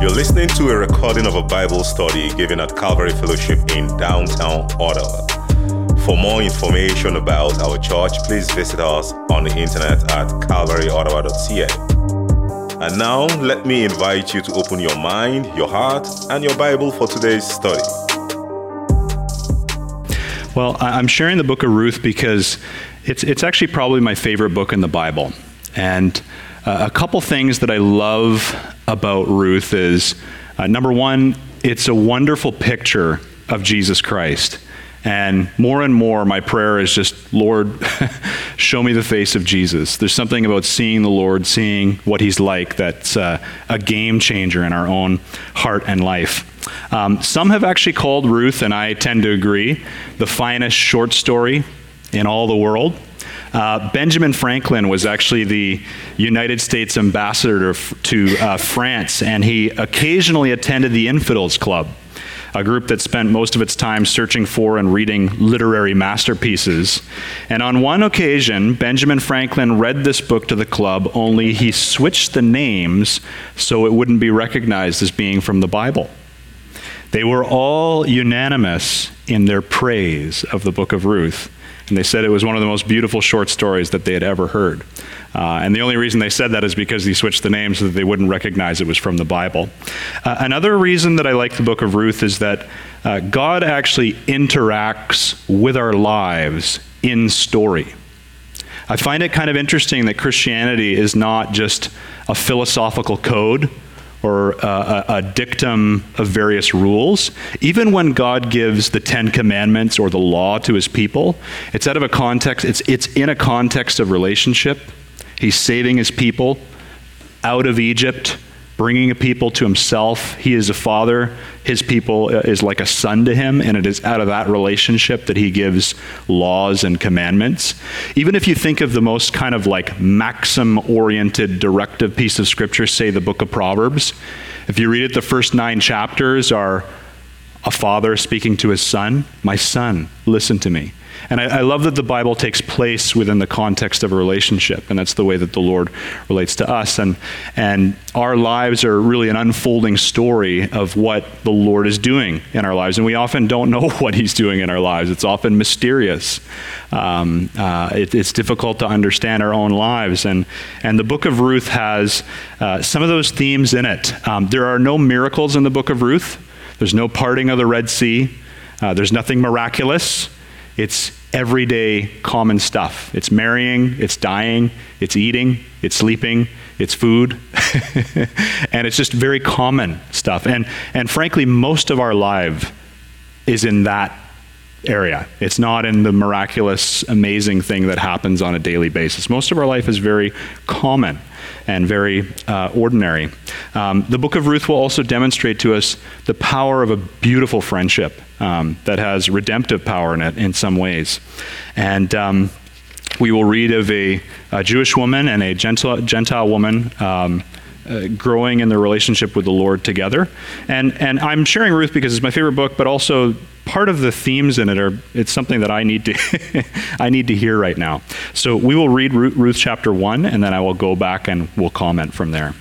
You're listening to a recording of a Bible study given at Calvary Fellowship in downtown Ottawa. For more information about our church, please visit us on the internet at calvaryottawa.ca. And now, let me invite you to open your mind, your heart, and your Bible for today's study. Well, I'm sharing the book of Ruth because it's actually probably my favorite book in the Bible. And a couple things that I love about Ruth is, number one, it's a wonderful picture of Jesus Christ. And more, my prayer is just, Lord, show me the face of Jesus. There's something about seeing the Lord, seeing what he's like, that's a game changer in our own heart and life. Some have actually called Ruth, and I tend to agree, the finest short story in all the world. Benjamin Franklin was actually the United States ambassador to France, and he occasionally attended the Infidels Club, a group that spent most of its time searching for and reading literary masterpieces. And on one occasion, Benjamin Franklin read this book to the club, only he switched the names so it wouldn't be recognized as being from the Bible. They were all unanimous in their praise of the book of Ruth. And they said it was one of the most beautiful short stories that they had ever heard. And the only reason they said that is because he switched the name so that they wouldn't recognize it was from the Bible. Another reason that I like the book of Ruth is that God actually interacts with our lives in story. I find it kind of interesting that Christianity is not just a philosophical code or a dictum of various rules. Even when God gives the 10 Commandments or the law to his people, it's out of a context, it's in a context of relationship. He's saving his people out of Egypt, bringing a people to himself. He is a father. His people is like a son to him, and it is out of that relationship that he gives laws and commandments. Even if you think of the most kind of like maxim-oriented directive piece of scripture, say the book of Proverbs, if you read it, the first 9 chapters are a father speaking to his son. My son, listen to me. And I love that the Bible takes place within the context of a relationship, and that's the way that the Lord relates to us. And our lives are really an unfolding story of what the Lord is doing in our lives, and we often don't know what he's doing in our lives. It's often mysterious. It's difficult to understand our own lives, and the book of Ruth has some of those themes in it. There are no miracles in the book of Ruth. There's no parting of the Red Sea. There's nothing miraculous. It's everyday common stuff. It's marrying, it's dying, it's eating, it's sleeping, it's food. And it's just very common stuff. And frankly, most of our life is in that area. It's not in the miraculous, amazing thing that happens on a daily basis. Most of our life is very common and very ordinary. The book of Ruth will also demonstrate to us the power of a beautiful friendship that has redemptive power in it in some ways. And we will read of a Jewish woman and a Gentile woman growing in their relationship with the Lord together. And I'm sharing Ruth because it's my favorite book, but also part of the themes in it it's something that I need to I need to hear right now. So we will read Ruth chapter 1, and then I will go back and we'll comment from there.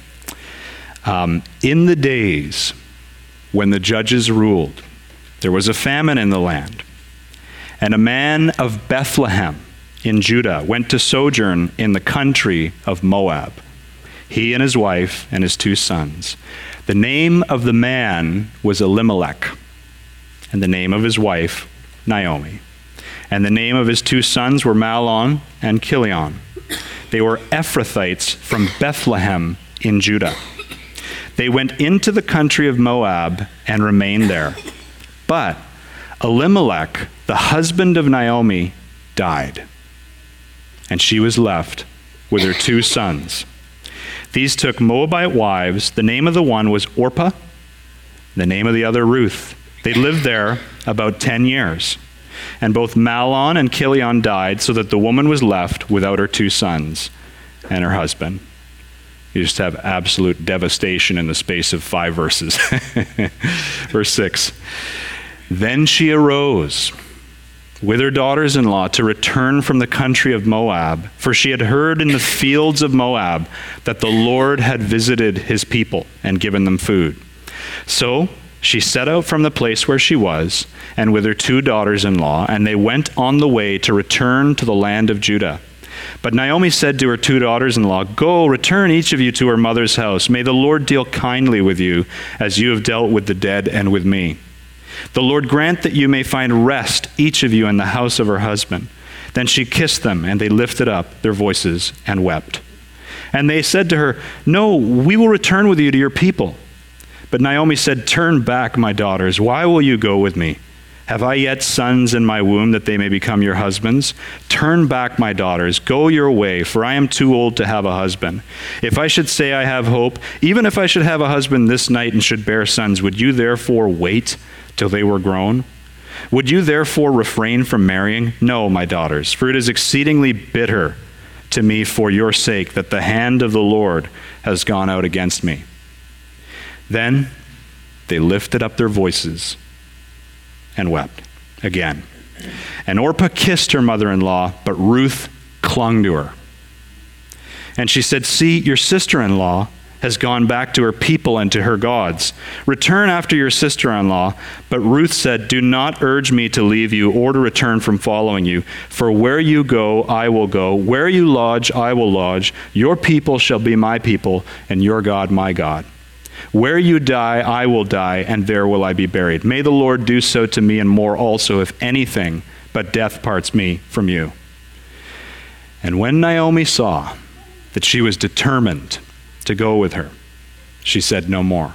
In the days when the judges ruled, there was a famine in the land, and a man of Bethlehem in Judah went to sojourn in the country of Moab, he and his wife and his 2 sons. The name of the man was Elimelech, and the name of his wife, Naomi. And the name of his 2 sons were Mahlon and Chilion. They were Ephrathites from Bethlehem in Judah. They went into the country of Moab and remained there. But Elimelech, the husband of Naomi, died, and she was left with her 2 sons. These took Moabite wives. The name of the one was Orpah, the name of the other Ruth. They lived there about 10 years. And both Mahlon and Chilion died, so that the woman was left without her 2 sons and her husband. You just have absolute devastation in the space of 5 verses. Verse 6. Then she arose with her daughters-in-law to return from the country of Moab, for she had heard in the fields of Moab that the Lord had visited his people and given them food. So she set out from the place where she was, and with her 2 daughters-in-law, and they went on the way to return to the land of Judah. But Naomi said to her 2 daughters-in-law, "Go, return each of you to her mother's house. May the Lord deal kindly with you, as you have dealt with the dead and with me. The Lord grant that you may find rest, each of you in the house of her husband." Then she kissed them, and they lifted up their voices and wept. And they said to her, "No, we will return with you to your people." But Naomi said, "Turn back, my daughters. Why will you go with me? Have I yet sons in my womb that they may become your husbands? Turn back, my daughters. Go your way, for I am too old to have a husband. If I should say I have hope, even if I should have a husband this night and should bear sons, would you therefore wait till they were grown? Would you therefore refrain from marrying? No, my daughters, for it is exceedingly bitter to me for your sake that the hand of the Lord has gone out against me." Then they lifted up their voices and wept again. And Orpah kissed her mother-in-law, but Ruth clung to her. And she said, "See, your sister-in-law has gone back to her people and to her gods. Return after your sister-in-law." But Ruth said, "Do not urge me to leave you or to return from following you. For where you go, I will go. Where you lodge, I will lodge. Your people shall be my people, and your God my God. Where you die, I will die, and there will I be buried. May the Lord do so to me and more also, if anything but death parts me from you." And when Naomi saw that she was determined to go with her, she said no more.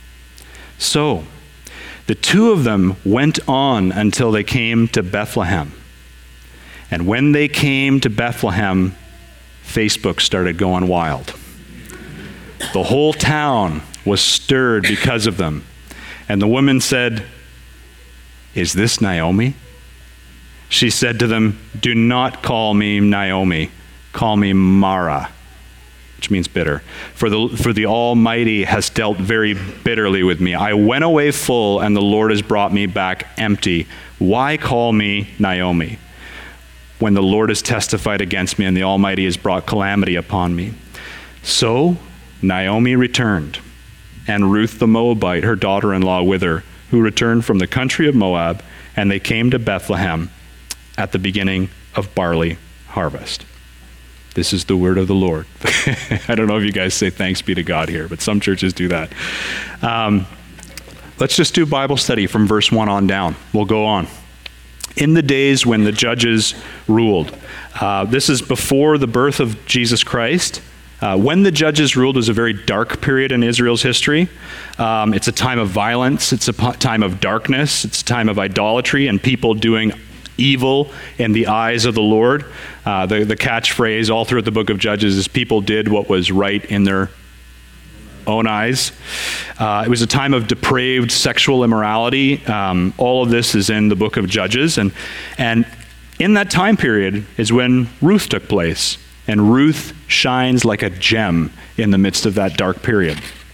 So the 2 of them went on until they came to Bethlehem. And when they came to Bethlehem, Facebook started going wild. The whole town was stirred because of them. And the woman said, "Is this Naomi?" She said to them, "Do not call me Naomi. Call me Mara," which means bitter. For the Almighty has dealt very bitterly with me. I went away full, and the Lord has brought me back empty. Why call me Naomi, when the Lord has testified against me, and the Almighty has brought calamity upon me?" So Naomi returned, and Ruth the Moabite, her daughter-in-law, with her, who returned from the country of Moab, and they came to Bethlehem at the beginning of barley harvest. This is the word of the Lord. I don't know if you guys say thanks be to God here, but some churches do that. Let's just do Bible study from verse 1 on down. We'll go on. In the days when the judges ruled. This is before the birth of Jesus Christ. When the judges ruled was a very dark period in Israel's history. It's a time of violence. It's a time of darkness. It's a time of idolatry and people doing evil in the eyes of the Lord. The catchphrase all throughout the book of Judges is people did what was right in their own eyes. It was a time of depraved sexual immorality. All of this is in the book of Judges. And in that time period is when Ruth took place. And Ruth shines like a gem in the midst of that dark period.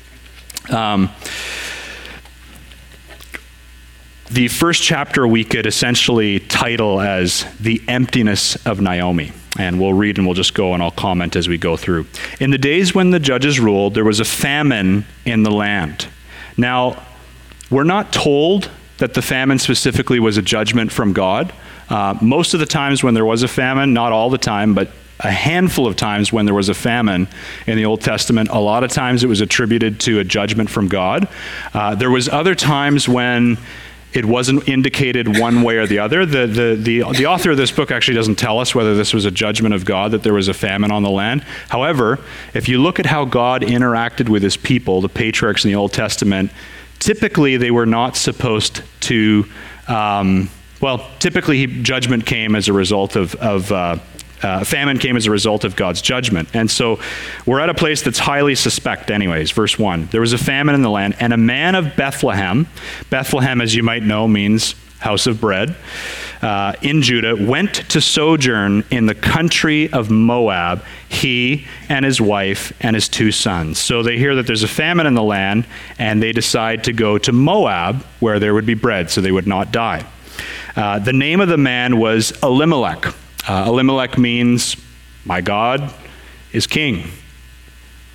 The first chapter we could essentially title as The Emptiness of Naomi. And we'll read and we'll just go and I'll comment as we go through. In the days when the judges ruled, there was a famine in the land. Now, we're not told that the famine specifically was a judgment from God. Most of the times when there was a famine, not all the time, but a handful of times when there was a famine in the Old Testament, a lot of times it was attributed to a judgment from God. There was other times when it wasn't indicated one way or the other. The author of this book actually doesn't tell us whether this was a judgment of God, that there was a famine on the land. However, if you look at how God interacted with his people, the patriarchs in the Old Testament, typically they were not supposed to, typically judgment came as a result of famine came as a result of God's judgment. And so we're at a place that's highly suspect anyways. Verse 1, there was a famine in the land, and a man of Bethlehem, Bethlehem, as you might know, means house of bread, in Judah, went to sojourn in the country of Moab, he and his wife and his 2 sons. So they hear that there's a famine in the land, and they decide to go to Moab, where there would be bread, so they would not die. The name of the man was Elimelech. Elimelech means, my God is king.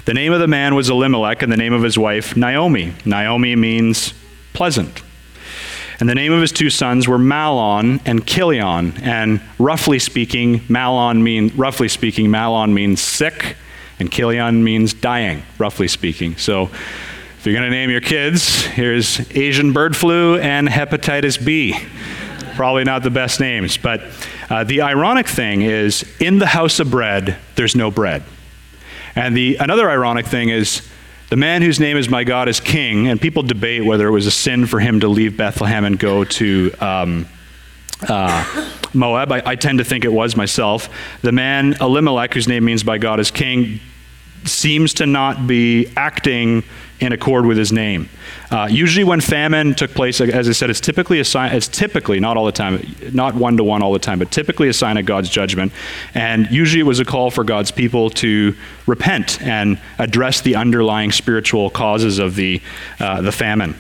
The name of the man was Elimelech, and the name of his wife Naomi. Naomi means pleasant. And the name of his two sons were Mahlon and Chilion. And roughly speaking, Mahlon means sick, and Chilion means dying, roughly speaking. So if you're going to name your kids, here's Asian bird flu and hepatitis B. Probably not the best names. But the ironic thing is, in the house of bread, there's no bread. And another ironic thing is, the man whose name is my God is king, and people debate whether it was a sin for him to leave Bethlehem and go to Moab. I tend to think it was myself. The man Elimelech, whose name means my God is king, seems to not be acting in accord with his name. Usually when famine took place, as I said, it's typically, not all the time, not one-to-one all the time, but typically a sign of God's judgment. And usually it was a call for God's people to repent and address the underlying spiritual causes of the famine.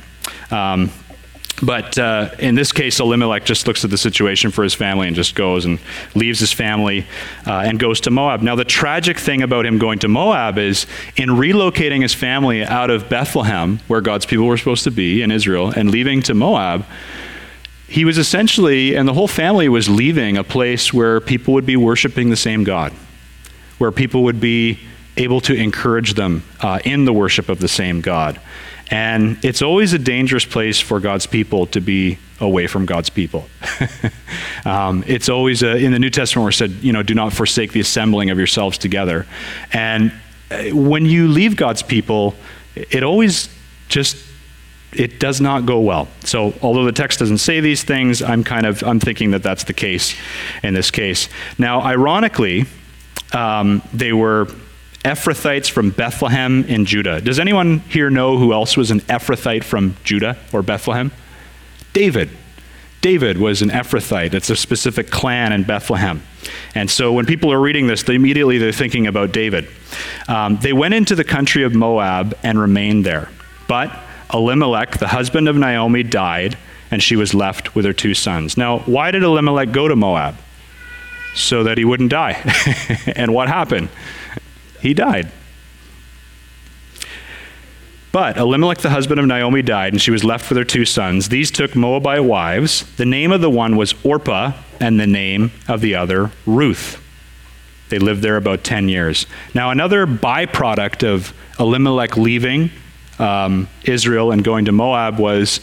But in this case, Elimelech just looks at the situation for his family and just goes and leaves his family and goes to Moab. Now, the tragic thing about him going to Moab is, in relocating his family out of Bethlehem, where God's people were supposed to be in Israel, and leaving to Moab, he was essentially, and the whole family was leaving a place where people would be worshiping the same God, where people would be able to encourage them in the worship of the same God. And it's always a dangerous place for God's people to be away from God's people. It's always, in the New Testament, where it said, do not forsake the assembling of yourselves together. And when you leave God's people, it always it does not go well. So although the text doesn't say these things, I'm thinking that that's the case in this case. Now, ironically, they were Ephrathites from Bethlehem in Judah. Does anyone here know who else was an Ephrathite from Judah or Bethlehem? David. David was an Ephrathite. It's a specific clan in Bethlehem. And so when people are reading this, they're thinking about David. They went into the country of Moab and remained there. But Elimelech, the husband of Naomi, died, and she was left with her two sons. Now, why did Elimelech go to Moab? So that he wouldn't die. And what happened? He died. But Elimelech, the husband of Naomi, died, and she was left with her two sons. These took Moabite wives. The name of the one was Orpah, and the name of the other Ruth. They lived there about 10 years. Now, another byproduct of Elimelech leaving Israel and going to Moab was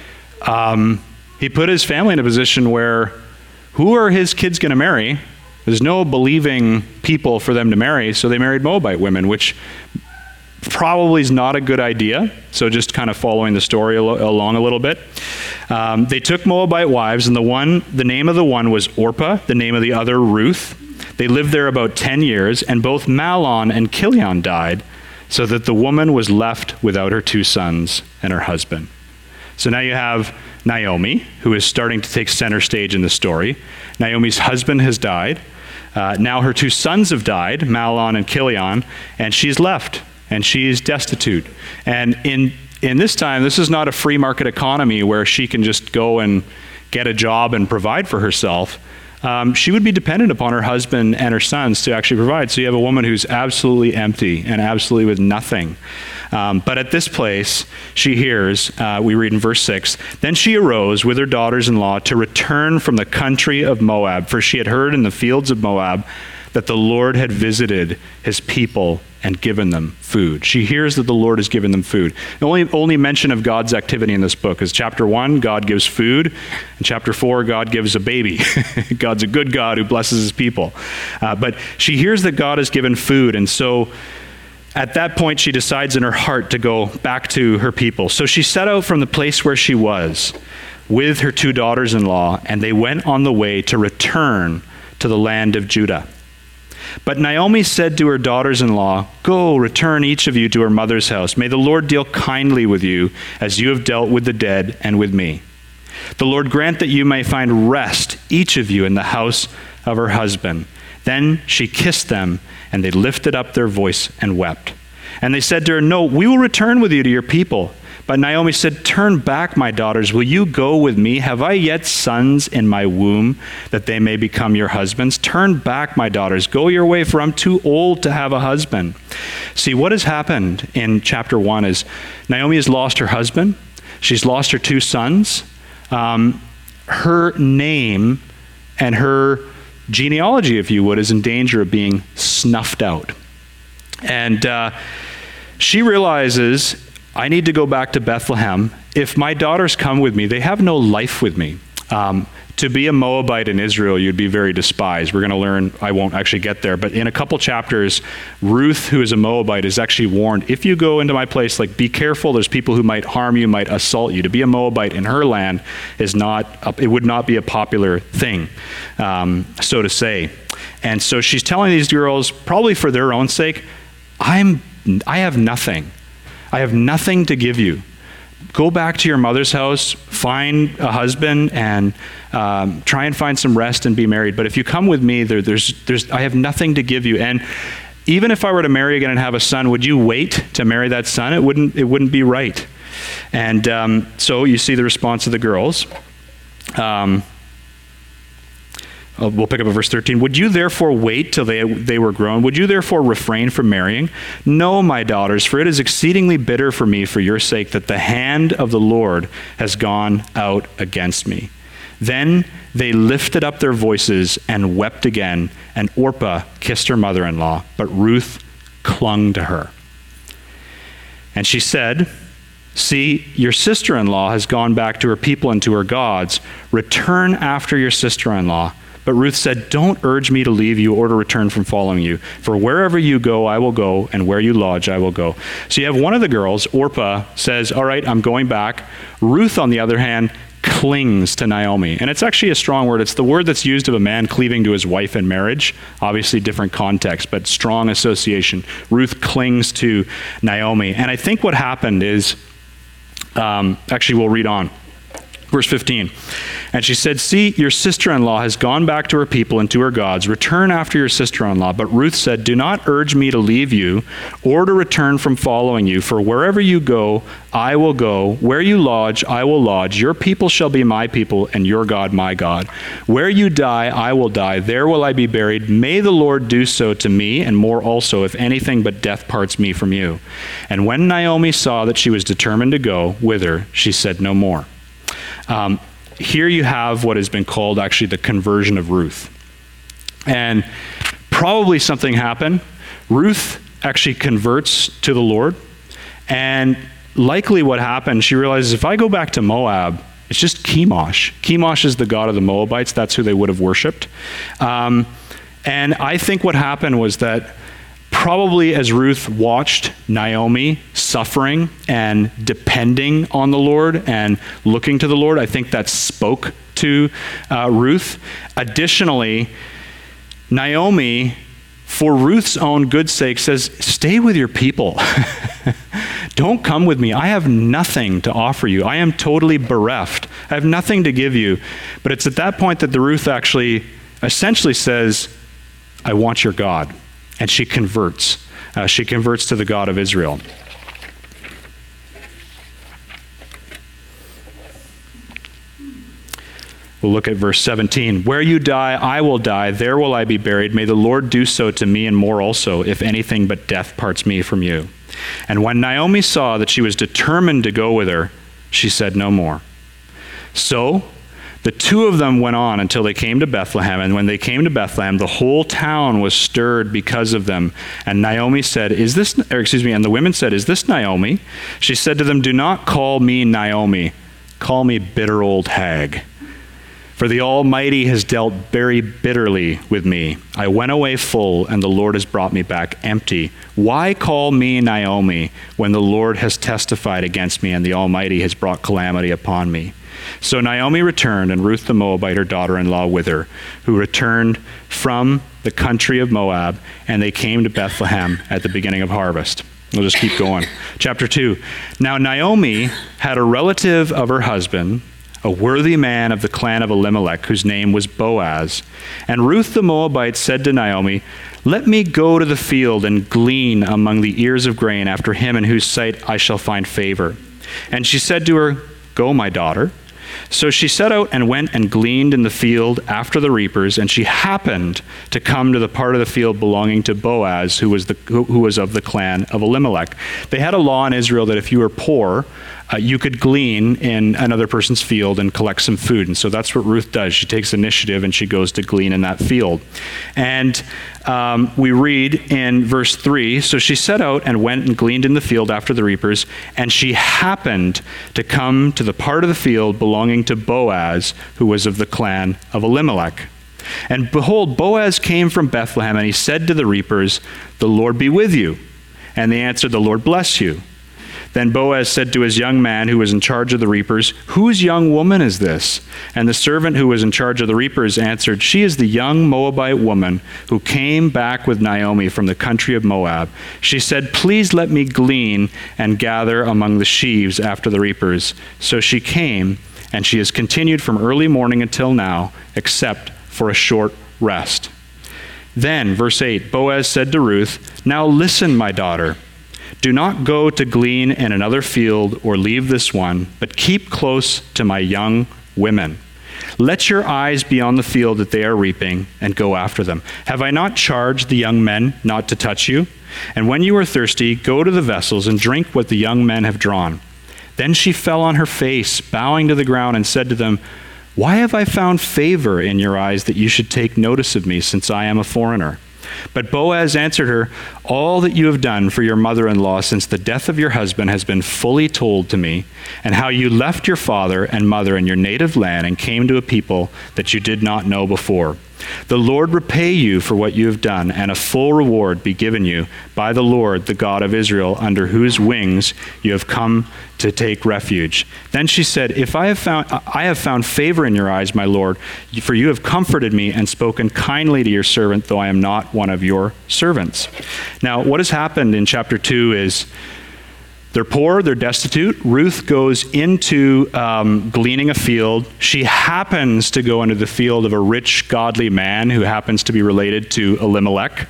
he put his family in a position where, who are his kids going to marry? There's no believing people for them to marry, so they married Moabite women, which probably is not a good idea. So just kind of following the story along a little bit. They took Moabite wives, and the name of the one was Orpah, the name of the other Ruth. They lived there about 10 years, and both Mahlon and Chilion died, so that the woman was left without her two sons and her husband. So now you have Naomi, who is starting to take center stage in the story. Naomi's husband has died. Now her two sons have died, Mahlon and Chilion, and she's left, and she's destitute. And in this time, this is not a free market economy where she can just go and get a job and provide for herself. She would be dependent upon her husband and her sons to actually provide. So you have a woman who's absolutely empty and absolutely with nothing. But at this place, she hears, we read in verse 6, "Then she arose with her daughters-in-law to return from the country of Moab, for she had heard in the fields of Moab that the Lord had visited his people and given them food." She hears that the Lord has given them food. The only mention of God's activity in this book is chapter 1, God gives food, and chapter 4, God gives a baby. God's a good God who blesses his people. But she hears that God has given food, and so at that point, she decides in her heart to go back to her people. So she set out from the place where she was with her two daughters-in-law, and they went on the way to return to the land of Judah. But Naomi said to her daughters-in-law, "Go, return each of you to her mother's house. May the Lord deal kindly with you as you have dealt with the dead and with me. The Lord grant that you may find rest, each of you, in the house of her husband." Then she kissed them, and they lifted up their voice and wept. And they said to her, "No, we will return with you to your people. But Naomi said, "Turn back, my daughters. Will you go with me? Have I yet sons in my womb that they may become your husbands? Turn back, my daughters. Go your way, for I'm too old to have a husband." See, what has happened in chapter 1 is Naomi has lost her husband. She's lost her 2 sons. Her name and her genealogy, if you would, is in danger of being snuffed out. And she realizes, I need to go back to Bethlehem. If my daughters come with me, they have no life with me. To be a Moabite in Israel, you'd be very despised. We're going to learn, I won't actually get there, but in a couple chapters, Ruth, who is a Moabite, is actually warned, if you go into my place, like, be careful, there's people who might harm you, might assault you. To be a Moabite in her land is it would not be a popular thing, so to say. And so she's telling these girls, probably for their own sake, I have nothing. I have nothing to give you. Go back to your mother's house, find a husband, and try and find some rest and be married. But if you come with me, I have nothing to give you. And even if I were to marry again and have a son, would you wait to marry that son? It wouldn't be right. And so you see the response of the girls. We'll pick up at verse 13. "Would you therefore wait till they were grown? Would you therefore refrain from marrying? No, my daughters, for it is exceedingly bitter for me for your sake that the hand of the Lord has gone out against me." Then they lifted up their voices and wept again, and Orpah kissed her mother-in-law, but Ruth clung to her. And she said, "See, your sister-in-law has gone back to her people and to her gods. Return after your sister-in-law." But Ruth said, "Don't urge me to leave you or to return from following you. For wherever you go, I will go, and where you lodge, I will go." So you have one of the girls, Orpah, says, "All right, I'm going back." Ruth, on the other hand, clings to Naomi. And it's actually a strong word. It's the word that's used of a man cleaving to his wife in marriage. Obviously different context, but strong association. Ruth clings to Naomi. And I think what happened is, actually we'll read on. Verse 15, "And she said, see, your sister-in-law has gone back to her people and to her gods. Return after your sister-in-law. But Ruth said, do not urge me to leave you or to return from following you. For wherever you go, I will go. Where you lodge, I will lodge. Your people shall be my people and your God my God. Where you die, I will die. There will I be buried. May the Lord do so to me and more also, if anything but death parts me from you. And when Naomi saw that she was determined to go with her, she said no more." Here you have what has been called actually the conversion of Ruth. And probably something happened. Ruth actually converts to the Lord. And likely what happened, she realizes, if I go back to Moab, it's just Chemosh. Chemosh is the god of the Moabites. That's who they would have worshipped. And I think what happened was that probably as Ruth watched Naomi suffering and depending on the Lord and looking to the Lord, I think that spoke to Ruth. Additionally, Naomi, for Ruth's own good sake, says, stay with your people. Don't come with me. I have nothing to offer you. I am totally bereft. I have nothing to give you. But it's at that point that the Ruth actually essentially says, I want your God. And she converts. She converts to the God of Israel. We'll look at verse 17. Where you die, I will die. There will I be buried. May the Lord do so to me and more also, if anything but death parts me from you. And when Naomi saw that she was determined to go with her, she said no more. So the two of them went on until they came to Bethlehem. And when they came to Bethlehem, the whole town was stirred because of them. And Naomi said, and the women said, is this Naomi? She said to them, do not call me Naomi. Call me bitter old hag. For the Almighty has dealt very bitterly with me. I went away full, and the Lord has brought me back empty. Why call me Naomi when the Lord has testified against me and the Almighty has brought calamity upon me? So Naomi returned, and Ruth the Moabite, her daughter-in-law, with her, who returned from the country of Moab, and they came to Bethlehem at the beginning of harvest. We'll just keep going. Chapter 2. Now Naomi had a relative of her husband, a worthy man of the clan of Elimelech, whose name was Boaz. And Ruth the Moabite said to Naomi, let me go to the field and glean among the ears of grain after him in whose sight I shall find favor. And she said to her, "Go, my daughter." So she set out and went and gleaned in the field after the reapers, and she happened to come to the part of the field belonging to Boaz, who was of the clan of Elimelech. They had a law in Israel that if you were poor, you could glean in another person's field and collect some food. And so that's what Ruth does. She takes initiative and she goes to glean in that field. And we read in verse 3, so she set out and went and gleaned in the field after the reapers, and she happened to come to the part of the field belonging to Boaz, who was of the clan of Elimelech. And behold, Boaz came from Bethlehem, and he said to the reapers, "The Lord be with you." And they answered, "The Lord bless you." Then Boaz said to his young man who was in charge of the reapers, "Whose young woman is this?" And the servant who was in charge of the reapers answered, "She is the young Moabite woman who came back with Naomi from the country of Moab. She said, 'Please let me glean and gather among the sheaves after the reapers.' So she came, and she has continued from early morning until now, except for a short rest." Then, verse 8, Boaz said to Ruth, "Now listen, my daughter. Do not go to glean in another field or leave this one, but keep close to my young women. Let your eyes be on the field that they are reaping, and go after them. Have I not charged the young men not to touch you? And when you are thirsty, go to the vessels and drink what the young men have drawn." Then she fell on her face, bowing to the ground, and said to them, "Why have I found favor in your eyes that you should take notice of me, since I am a foreigner?" But Boaz answered her, "All that you have done for your mother-in-law since the death of your husband has been fully told to me, and how you left your father and mother in your native land and came to a people that you did not know before. The Lord repay you for what you have done, and a full reward be given you by the Lord, the God of Israel, under whose wings you have come to take refuge." Then she said, I have found favor in your eyes, my Lord, for you have comforted me and spoken kindly to your servant, though I am not one of your servants. Now, what has happened in chapter 2 is they're poor, they're destitute. Ruth goes into gleaning a field. She happens to go into the field of a rich, godly man who happens to be related to Elimelech.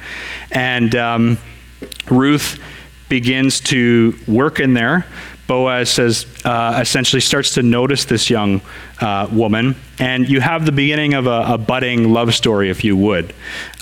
And Ruth begins to work in there. Boaz says, essentially starts to notice this young woman. And you have the beginning of a budding love story, if you would.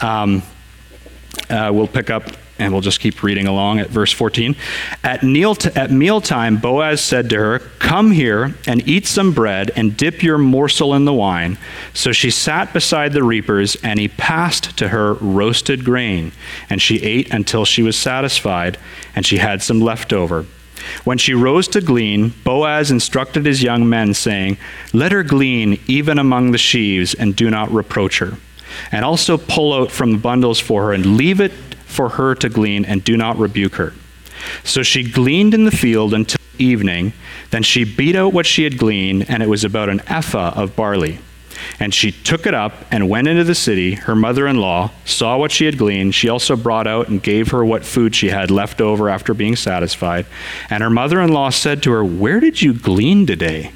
We'll pick up and we'll just keep reading along at verse 14. At mealtime, Boaz said to her, "Come here and eat some bread and dip your morsel in the wine." So she sat beside the reapers, and he passed to her roasted grain. And she ate until she was satisfied, and she had some left over. When she rose to glean, Boaz instructed his young men, saying, "Let her glean even among the sheaves, and do not reproach her. And also pull out from the bundles for her, and leave it for her to glean, and do not rebuke her." So she gleaned in the field until evening. Then she beat out what she had gleaned, and it was about an ephah of barley. And she took it up and went into the city. Her mother-in-law saw what she had gleaned. She also brought out and gave her what food she had left over after being satisfied. And her mother-in-law said to her, "Where did you glean today?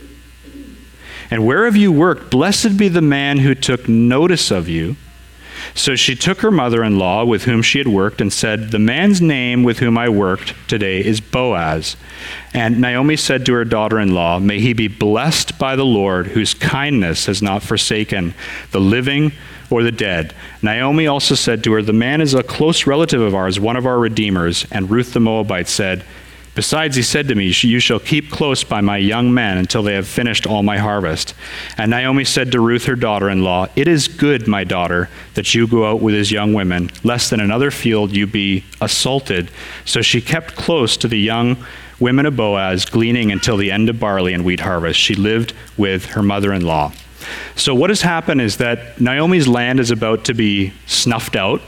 And where have you worked? Blessed be the man who took notice of you." So she took her mother-in-law with whom she had worked and said, "The man's name with whom I worked today is Boaz." And Naomi said to her daughter-in-law, "May he be blessed by the Lord, whose kindness has not forsaken the living or the dead." Naomi also said to her, "The man is a close relative of ours, one of our redeemers." And Ruth the Moabite said, "Besides, he said to me, you shall keep close by my young men until they have finished all my harvest." And Naomi said to Ruth, her daughter-in-law, "It is good, my daughter, that you go out with his young women, lest in another field you be assaulted." So she kept close to the young women of Boaz, gleaning until the end of barley and wheat harvest. She lived with her mother-in-law. So what has happened is that Naomi's land is about to be snuffed out.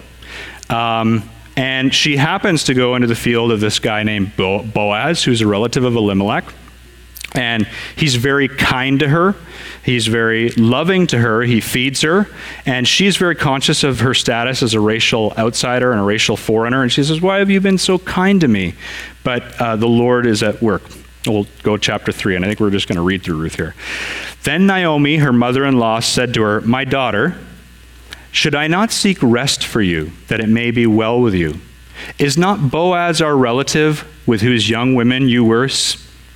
And she happens to go into the field of this guy named Boaz, who's a relative of Elimelech. And he's very kind to her. He's very loving to her. He feeds her. And she's very conscious of her status as a racial outsider and a racial foreigner. And she says, "Why have you been so kind to me?" But the Lord is at work. We'll go to chapter 3, and I think we're just going to read through Ruth here. Then Naomi, her mother-in-law, said to her, "My daughter, should I not seek rest for you, that it may be well with you? Is not Boaz our relative, with whose young women you were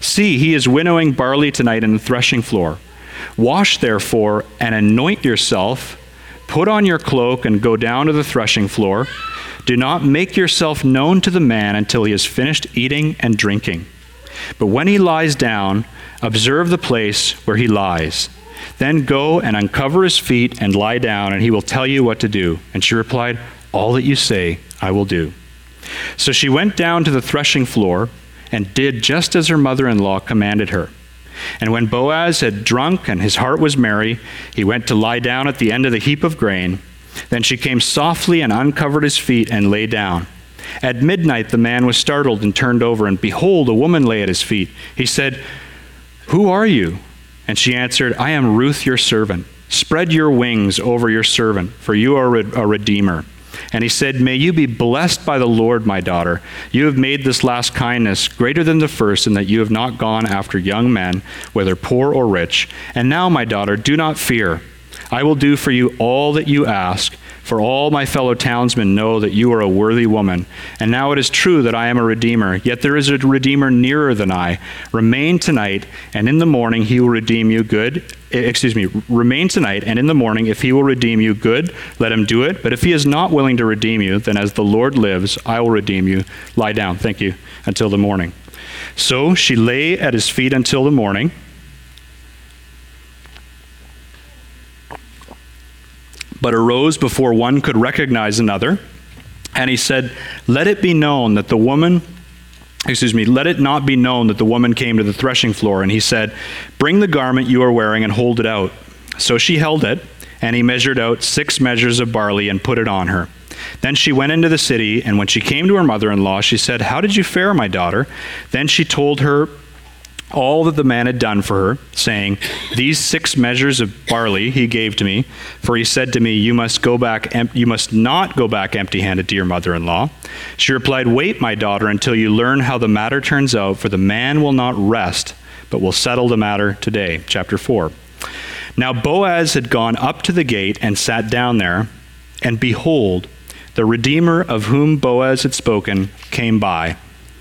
See, he is winnowing barley tonight in the threshing floor. Wash, therefore, and anoint yourself. Put on your cloak and go down to the threshing floor. Do not make yourself known to the man until he has finished eating and drinking. But when he lies down, observe the place where he lies. Then go and uncover his feet and lie down, and he will tell you what to do." And she replied, "All that you say, I will do." So she went down to the threshing floor and did just as her mother-in-law commanded her. And when Boaz had drunk and his heart was merry, he went to lie down at the end of the heap of grain. Then she came softly and uncovered his feet and lay down. At midnight the man was startled and turned over, and behold, a woman lay at his feet. He said, "Who are you?" And she answered, "I am Ruth your servant. Spread your wings over your servant, for you are a redeemer." And he said, "May you be blessed by the Lord, my daughter. You have made this last kindness greater than the first, in that you have not gone after young men, whether poor or rich. And now, my daughter, do not fear. I will do for you all that you ask, for all my fellow townsmen know that you are a worthy woman. And now it is true that I am a redeemer, yet there is a redeemer nearer than I. Remain tonight, and in the morning he will redeem you good. Remain tonight, and in the morning, if he will redeem you good, let him do it. But if he is not willing to redeem you, then as the Lord lives, I will redeem you. Lie down," thank you, "until the morning." So she lay at his feet until the morning. But arose before one could recognize another. And he said, let it not be known that the woman came to the threshing floor. And he said, "Bring the garment you are wearing and hold it out." So she held it, and he measured out 6 measures of barley and put it on her. Then she went into the city, and when she came to her mother-in-law, she said, "How did you fare, my daughter?" Then she told her all that the man had done for her, saying, "These 6 measures of barley he gave to me, for he said to me, you must not go back empty-handed to your mother-in-law." She replied, "Wait, my daughter, until you learn how the matter turns out, for the man will not rest, but will settle the matter today." Chapter 4. Now Boaz had gone up to the gate and sat down there, and behold, the Redeemer of whom Boaz had spoken came by.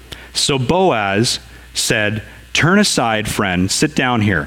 So Boaz said, "Turn aside, friend, sit down here."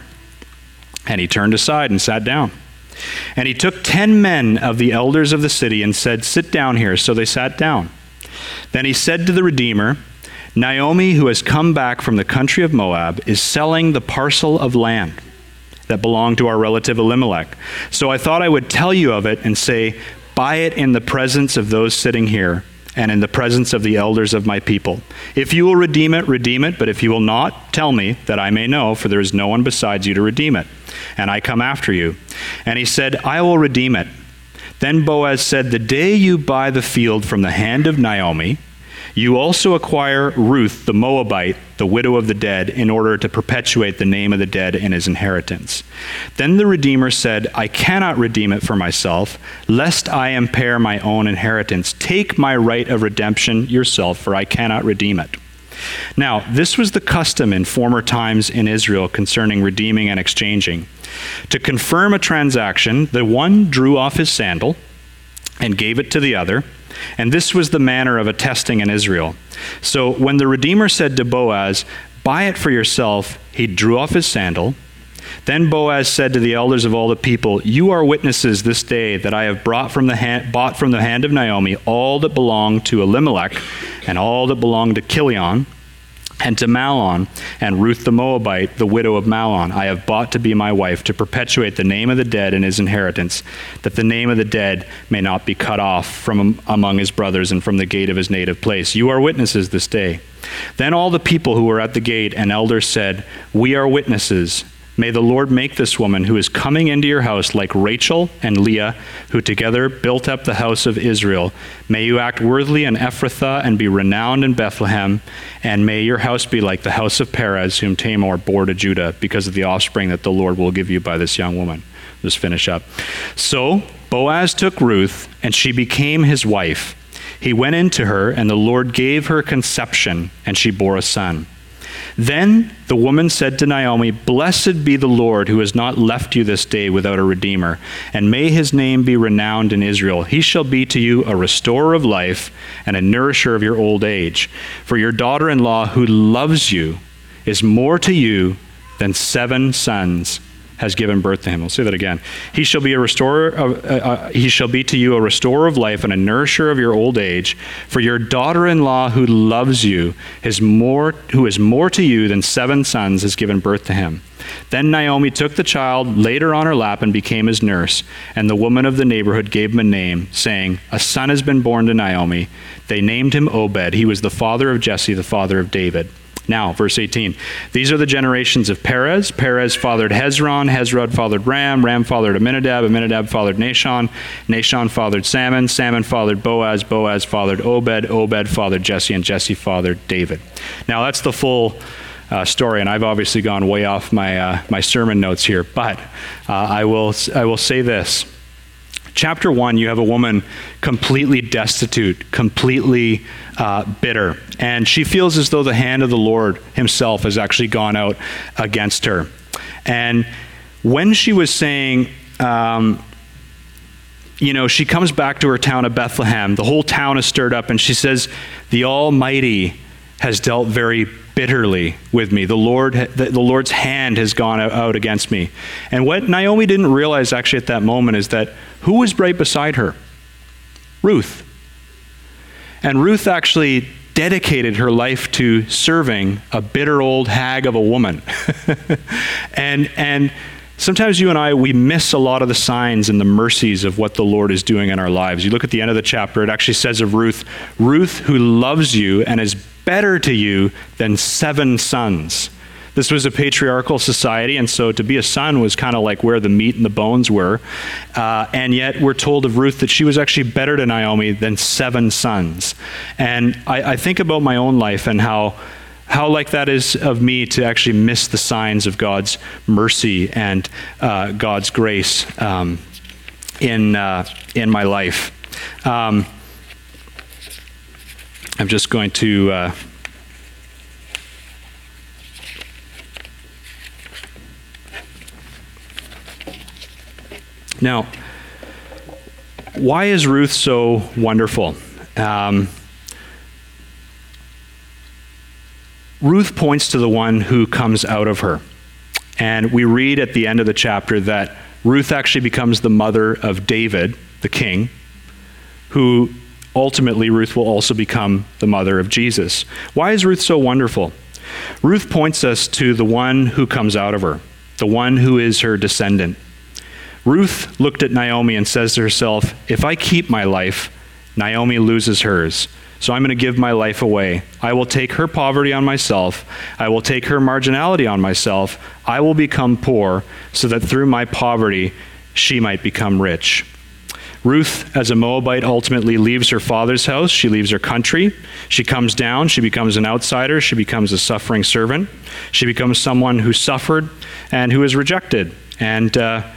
And he turned aside and sat down. And he took 10 men of the elders of the city and said, "Sit down here." So they sat down. Then he said to the Redeemer, "Naomi, who has come back from the country of Moab, is selling the parcel of land that belonged to our relative Elimelech. So I thought I would tell you of it and say, buy it in the presence of those sitting here, and in the presence of the elders of my people. If you will redeem it, but if you will not, tell me, that I may know, for there is no one besides you to redeem it, and I come after you." And he said, "I will redeem it." Then Boaz said, "The day you buy the field from the hand of Naomi, you also acquire Ruth the Moabite, the widow of the dead, in order to perpetuate the name of the dead in his inheritance." Then the Redeemer said, "I cannot redeem it for myself, lest I impair my own inheritance. Take my right of redemption yourself, for I cannot redeem it." Now, this was the custom in former times in Israel concerning redeeming and exchanging. To confirm a transaction, the one drew off his sandal and gave it to the other, and this was the manner of attesting in Israel. So when the Redeemer said to Boaz, "Buy it for yourself," he drew off his sandal. Then Boaz said to the elders of all the people, "You are witnesses this day that I have bought from the hand of Naomi all that belonged to Elimelech, and all that belonged to Chilion, and to Mahlon, and Ruth the Moabite, the widow of Mahlon, I have bought to be my wife, to perpetuate the name of the dead in his inheritance, that the name of the dead may not be cut off from among his brothers and from the gate of his native place. You are witnesses this day." Then all the people who were at the gate and elders said, "We are witnesses. May the Lord make this woman who is coming into your house like Rachel and Leah, who together built up the house of Israel. May you act worthily in Ephrathah and be renowned in Bethlehem, and may your house be like the house of Perez, whom Tamar bore to Judah, because of the offspring that the Lord will give you by this young woman." Let's finish up. So Boaz took Ruth, and she became his wife. He went into her, and the Lord gave her conception, and she bore a son. Then the woman said to Naomi, "Blessed be the Lord, who has not left you this day without a redeemer, and may his name be renowned in Israel. He shall be to you a restorer of life and a nourisher of your old age. For your daughter-in-law who loves you is more to you than 7 sons has given birth to him. I'll say that again. He shall be he shall be to you a restorer of life and a nourisher of your old age. For your daughter-in-law who loves you who is more to you than 7 sons has given birth to him. Then Naomi took the child, laid her on her lap, and became his nurse. And the woman of the neighborhood gave him a name, saying, a son has been born to Naomi. They named him Obed. He was the father of Jesse, the father of David. Now, verse 18. These are the generations of Perez. Perez fathered Hezron. Hezron fathered Ram. Ram fathered Amminadab. Amminadab fathered Nahshon. Nahshon fathered Salmon. Salmon fathered Boaz. Boaz fathered Obed. Obed fathered Jesse. And Jesse fathered David. Now, that's the full story, and I've obviously gone way off my sermon notes here, but I will say this. Chapter 1, you have a woman completely destitute, completely bitter, and she feels as though the hand of the Lord himself has actually gone out against her. And when she was saying, she comes back to her town of Bethlehem, the whole town is stirred up, and she says, the Almighty has dealt very bitterly with me. The Lord's hand has gone out against me. And what Naomi didn't realize actually at that moment is that who was right beside her? Ruth. And Ruth actually dedicated her life to serving a bitter old hag of a woman. and sometimes you and I, we miss a lot of the signs and the mercies of what the Lord is doing in our lives. You look at the end of the chapter, it actually says of Ruth, Ruth who loves you and is better to you than 7 sons. This was a patriarchal society, and so to be a son was kind of like where the meat and the bones were. And yet we're told of Ruth that she was actually better to Naomi than 7 sons. And I think about my own life and how like that is of me to actually miss the signs of God's mercy and God's grace in my life. I'm just going to now, why is Ruth so wonderful? Ruth points to the one who comes out of her. And we read at the end of the chapter that Ruth actually becomes the mother of David, the king, who ultimately Ruth will also become the mother of Jesus. Why is Ruth so wonderful? Ruth points us to the one who comes out of her, the one who is her descendant. Ruth looked at Naomi and says to herself, if I keep my life, Naomi loses hers. So I'm going to give my life away. I will take her poverty on myself. I will take her marginality on myself. I will become poor so that through my poverty, she might become rich. Ruth, as a Moabite, ultimately leaves her father's house. She leaves her country. She comes down. She becomes an outsider. She becomes a suffering servant. She becomes someone who suffered and who is rejected. And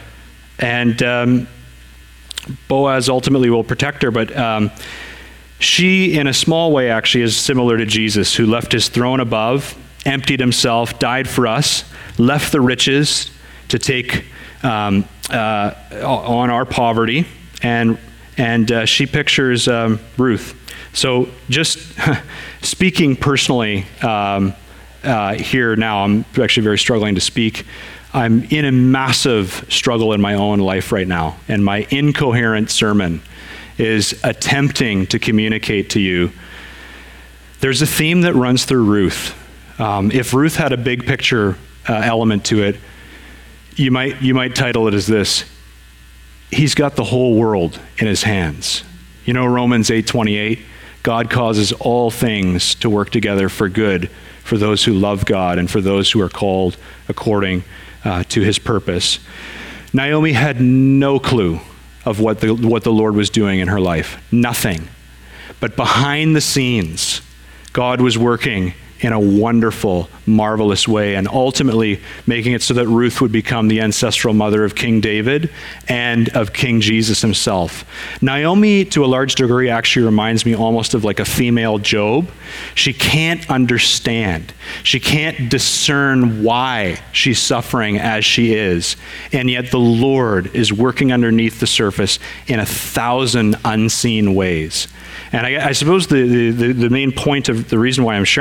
Boaz ultimately will protect her, but she, in a small way, actually is similar to Jesus, who left his throne above, emptied himself, died for us, left the riches to take on our poverty, and she pictures Ruth. So just speaking personally here now, I'm actually very struggling to speak. I'm in a massive struggle in my own life right now, and my incoherent sermon is attempting to communicate to you. There's a theme that runs through Ruth. If Ruth had a big picture element to it, you might title it as this: He's got the whole world in his hands. You know Romans 8:28, God causes all things to work together for good for those who love God and for those who are called according to his purpose. Naomi had no clue of what the Lord was doing in her life. Nothing. But behind the scenes, God was working in a wonderful, marvelous way, and ultimately making it so that Ruth would become the ancestral mother of King David and of King Jesus himself. Naomi, to a large degree, actually reminds me almost of like a female Job. She can't understand. She can't discern why she's suffering as she is, and yet the Lord is working underneath the surface in 1,000 unseen ways. And I suppose the main point of the reason why I'm sharing this message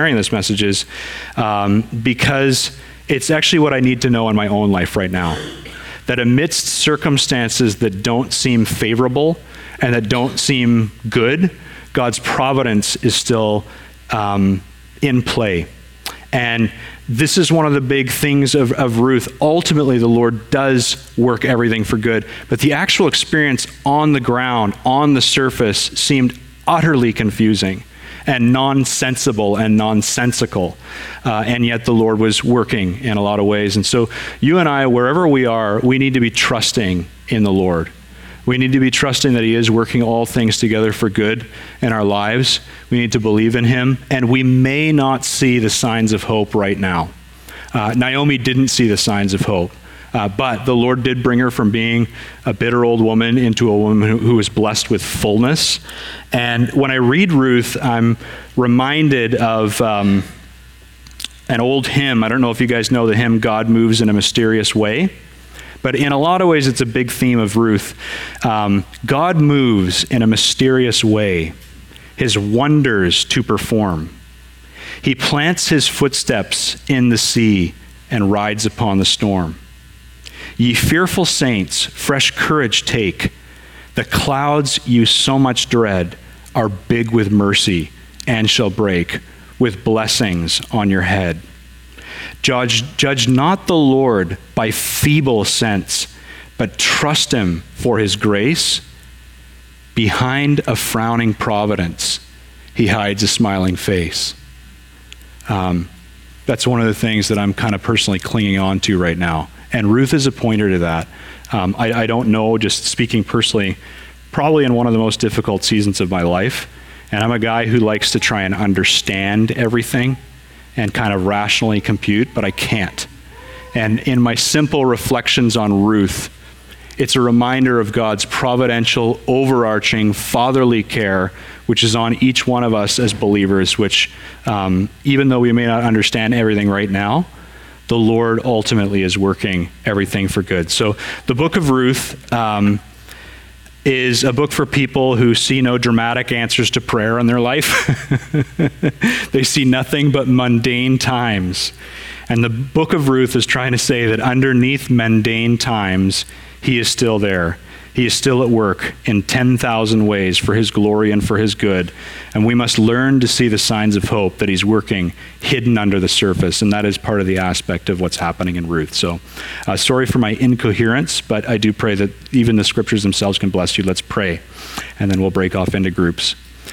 messages because it's actually what I need to know in my own life right now. That amidst circumstances that don't seem favorable and that don't seem good, God's providence is still in play. And this is one of the big things of Ruth. Ultimately, the Lord does work everything for good. But the actual experience on the ground, on the surface, seemed utterly confusing and nonsensible and nonsensical. And yet the Lord was working in a lot of ways. And so you and I, wherever we are, we need to be trusting in the Lord. We need to be trusting that he is working all things together for good in our lives. We need to believe in him. And we may not see the signs of hope right now. Naomi didn't see the signs of hope. But the Lord did bring her from being a bitter old woman into a woman who was blessed with fullness. And when I read Ruth, I'm reminded of an old hymn. I don't know if you guys know the hymn, God Moves in a Mysterious Way. But in a lot of ways, it's a big theme of Ruth. God moves in a mysterious way, his wonders to perform. He plants his footsteps in the sea and rides upon the storm. Ye fearful saints, fresh courage take. The clouds you so much dread are big with mercy and shall break with blessings on your head. Judge not the Lord by feeble sense, but trust him for his grace. Behind a frowning providence, he hides a smiling face. That's one of the things that I'm kind of personally clinging on to right now. And Ruth is a pointer to that. I don't know, just speaking personally, probably in one of the most difficult seasons of my life. And I'm a guy who likes to try and understand everything and kind of rationally compute, but I can't. And in my simple reflections on Ruth, it's a reminder of God's providential, overarching, fatherly care, which is on each one of us as believers, which even though we may not understand everything right now, the Lord ultimately is working everything for good. So the book of Ruth is a book for people who see no dramatic answers to prayer in their life. They see nothing but mundane times. And the book of Ruth is trying to say that underneath mundane times, he is still there. He is still at work in 10,000 ways for his glory and for his good. And we must learn to see the signs of hope that he's working hidden under the surface. And that is part of the aspect of what's happening in Ruth. So sorry for my incoherence, but I do pray that even the scriptures themselves can bless you. Let's pray, and then we'll break off into groups.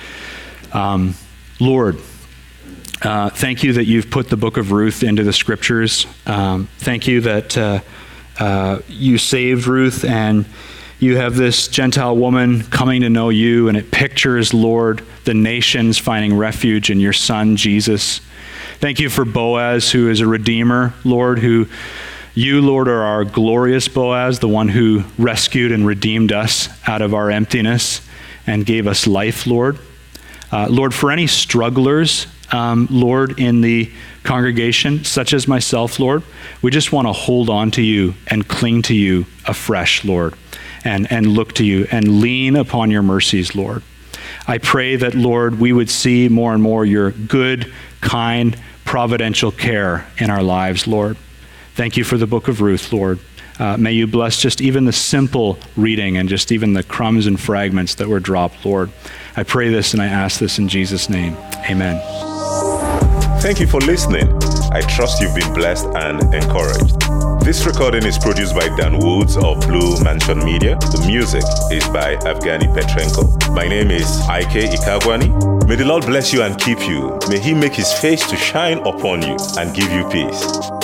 Lord, thank you that you've put the book of Ruth into the scriptures. Thank you that you saved Ruth, and you have this Gentile woman coming to know you, and it pictures, Lord, the nations finding refuge in your son, Jesus. Thank you for Boaz, who is a redeemer, Lord, who you, Lord, are our glorious Boaz, the one who rescued and redeemed us out of our emptiness and gave us life, Lord. Lord, for any strugglers, Lord, in the congregation, such as myself, Lord, we just want to hold on to you and cling to you afresh, Lord, and look to you and lean upon your mercies, Lord. I pray that, Lord, we would see more and more your good, kind, providential care in our lives, Lord. Thank you for the book of Ruth, Lord. May you bless just even the simple reading and just even the crumbs and fragments that were dropped, Lord. I pray this and I ask this in Jesus' name. Amen. Thank you for listening. I trust you've been blessed and encouraged. This recording is produced by Dan Woods of Blue Mansion Media. The music is by Evgeny Petrenko. My name is Ike Ikagwani. May the Lord bless you and keep you. May he make his face to shine upon you and give you peace.